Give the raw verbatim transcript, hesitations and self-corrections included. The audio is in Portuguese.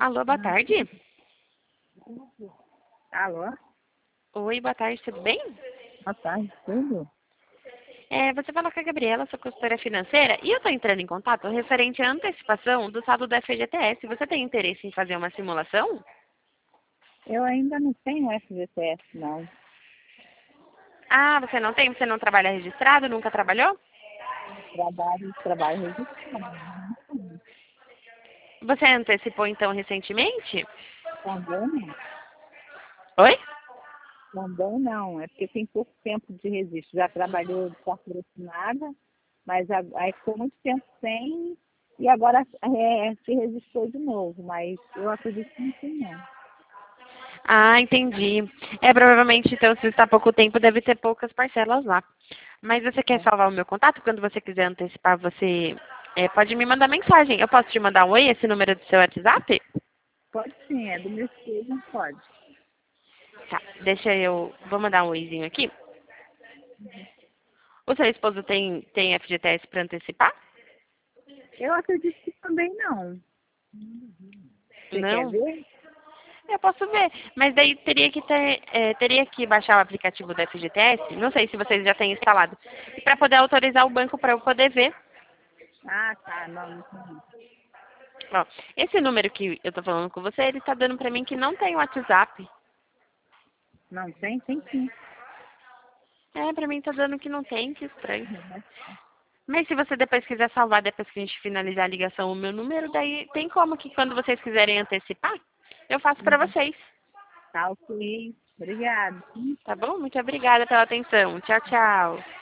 Alô, boa tarde. Alô? Oi, boa tarde, tudo bem? Boa tarde, tudo? É, você fala com a Gabriela, sou consultora financeira, e eu estou entrando em contato referente à antecipação do saldo do F G T S. Você tem interesse em fazer uma simulação? Eu ainda não tenho F G T S, não. Ah, você não tem? Você não trabalha registrado? Nunca trabalhou? Trabalho, trabalho registrado. Você antecipou, então, recentemente? Também não. Oi? Também não. É porque tem pouco tempo de registro. Já trabalhou de carteira assinada, mas a- aí ficou muito tempo sem e agora é, se registrou de novo. Mas eu acredito que não tem, não. Ah, entendi. É, provavelmente, então, se está há pouco tempo, deve ter poucas parcelas lá. Mas você quer É. salvar o meu contato? Quando você quiser antecipar, você é, pode me mandar mensagem. Eu posso te mandar um oi, esse número do seu WhatsApp? Pode sim, é do meu filho, não pode. Tá, deixa eu... Vou mandar um oizinho aqui. O seu esposo tem, tem F G T S para antecipar? Eu acredito que também não. Você quer Não? ver? Eu posso ver, mas daí teria que ter, é, teria que baixar o aplicativo do F G T S, não sei se vocês já têm instalado, para poder autorizar o banco para eu poder ver. Ah, tá. Não, não tem. Ó, esse número que eu tô falando com você, ele tá dando para mim que não tem WhatsApp. Não tem? Tem sim. É, para mim tá dando que não tem, que estranho. Mas se você depois quiser salvar, depois que a gente finalizar a ligação, o meu número, daí tem como que quando vocês quiserem antecipar, eu faço para vocês. Tá ok. Obrigada. Tá bom? Muito obrigada pela atenção. Tchau, tchau.